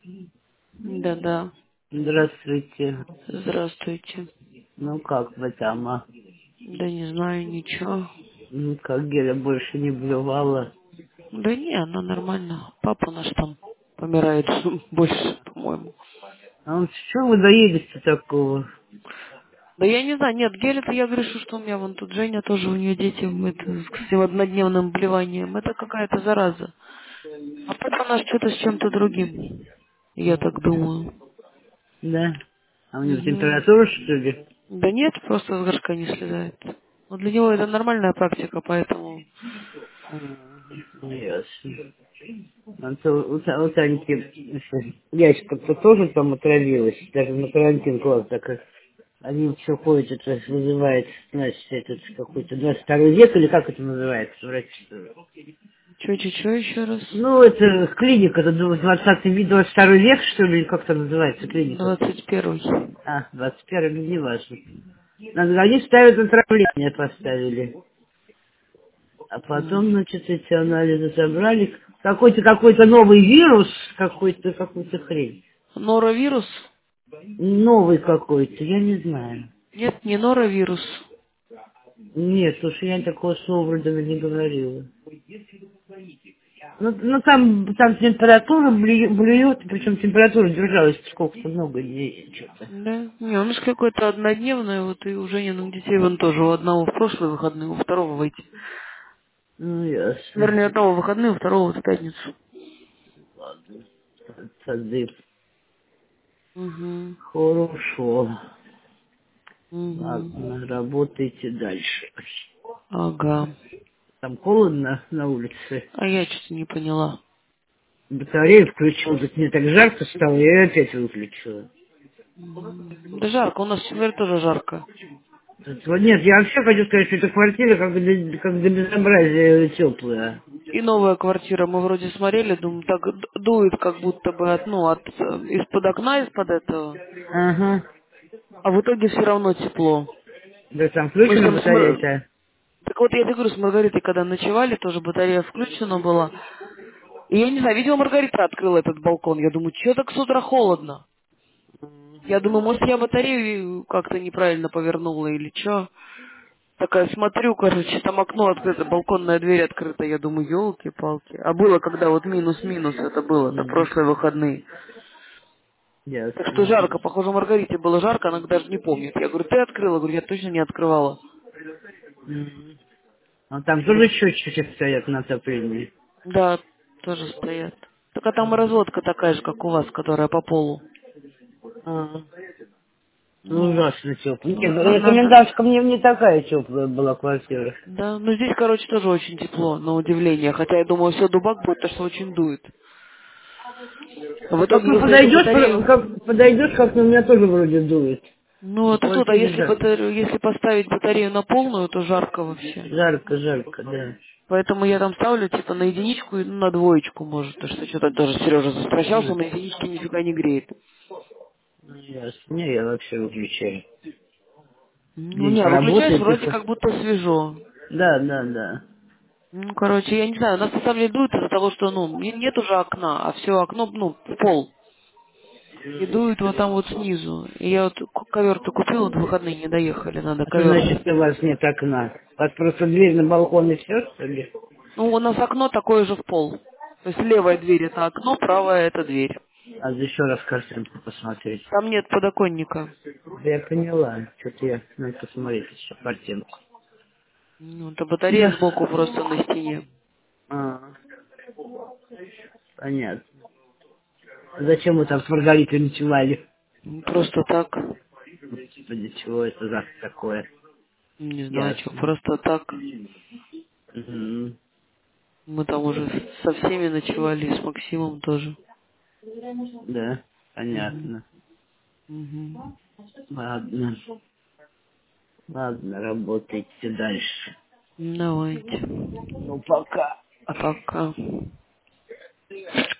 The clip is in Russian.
Да-да. Здравствуйте. Здравствуйте. Ну как вы там, а? Да не знаю, ничего. Ну как Геля больше не блевала? Да не, она нормально. Папа наш там помирает больше, по-моему. А он что вы доедете такого? Да я не знаю, нет, гель-то я грешу, что у меня вон тут Женя тоже, у нее дети с этим однодневным блеванием. Это какая-то зараза. А папа наш что-то с чем-то другим. Я так думаю. Да? А у него Угу. температура, что ли? Да нет, просто с горшка не слезает. Но для него это нормальная практика, поэтому... Ясно. А то у Таньки ящика-то тоже там отравилась, даже на карантин класс, так как они все ходят, это вызывает, значит, этот какой-то 22 век, или как это называется, врач? Чё еще раз? Ну, это клиника, это 22 век, что ли, или как это называется, клиника? 21-й. А, 21, ну, не важно. Они ставят отравление, поставили. А потом, значит, эти анализы забрали. Какой-то новый вирус, какую-то хрень. Норовирус? Новый какой-то, я не знаю. Нет, не норовирус. Нет, слушай, я такого слова вроде бы не говорила. Ну там температура блюет, причем температура держалась сколько-то много дней что-то. Да? Не, у нас какой-то однодневный, вот и у Жениных детей вон тоже у одного в прошлые выходные, у второго в эти. Ну, ясно. Вернее, одного в выходные, у второго вот в пятницу. Ладно. Сады. Угу. Хорошо. Угу. Ладно, работайте дальше. Ага. Там холодно на улице. А я что-то не поняла. Батарею включил, тут мне так жарко стало, я ее опять выключила. Мгм. Да жарко, у нас в четверг тоже жарко. Вот нет, я вообще хочу сказать, что эта квартира как до безобразия теплая. И новая квартира, мы вроде смотрели, думаю, так дует как будто бы от, ну, из-под окна, из-под этого. Ага. А в итоге все равно тепло. Да там Мы включена там батарея-то? Так вот, я тебе говорю, с Маргаритой, когда ночевали, тоже батарея включена была. И я не знаю, видимо, Маргарита открыла этот балкон. Я думаю, что так с утра холодно? Я думаю, может, я батарею как-то неправильно повернула или что? Такая смотрю, короче, там окно открыто, балконная дверь открыта. Я думаю, елки-палки. А было, когда вот минус-минус это было, это прошлые выходные. Так что Ясно. жарко, похоже, Маргарите было жарко, она даже не помнит. Я говорю, ты открыла? Говорю, я точно не открывала. Мгм. А там тоже счетчики стоят на отоплении. Да, тоже стоят. Только там и разводка такая же, как у вас, которая по полу. А, ну, Ну, ужасно тепло. Нет, надо. комендантская мне не такая теплая была квартира. Да, ну здесь, короче, тоже очень тепло, на удивление. Хотя я думаю, все дубак будет, то что очень дует. В Как итоге, ну, если эту батарею... подойдешь, как на меня тоже вроде дует. Ну, В это тут, а квартире если, жарко. если поставить батарею на полную, то жарко вообще. Жарко, жарко, да. Поэтому я там ставлю, типа, на единичку и на двоечку, может, потому что что-то тоже Сережа застращался, Ну, на единичке нифига не греет. ну, ясно. Не, я вообще выключаю. Ну, День не, выключаешь, поработает и вроде как будто свежо. Да, да, да. Ну, короче, я не знаю, у нас на самом деле дует из-за того, что, ну, нет уже окна, а все окно, ну, в пол. И дует вот там вот снизу. И я вот ковер-то купила, вот в выходные не доехали, надо А что ковер. значит, у вас нет окна? У вас просто дверь на балкон и все, что ли? Ну, у нас окно такое же в пол. То есть левая дверь это окно, правая это дверь. А еще раз картинку посмотреть. Там нет подоконника. Да я поняла. Что-то я надо посмотреть еще картинку. Ну, это батарея Да. сбоку просто на стене. А, понятно. А зачем вы там с Маргаритой ночевали? Просто так. Господи, чего это за такое? Не знаю, что, Ясно. просто так. Мгм. Мы там уже со всеми ночевали, и с Максимом тоже. Да, Мгм. понятно. Мгм. Ладно. Ладно, работайте дальше. Давайте. Ну, пока. Пока.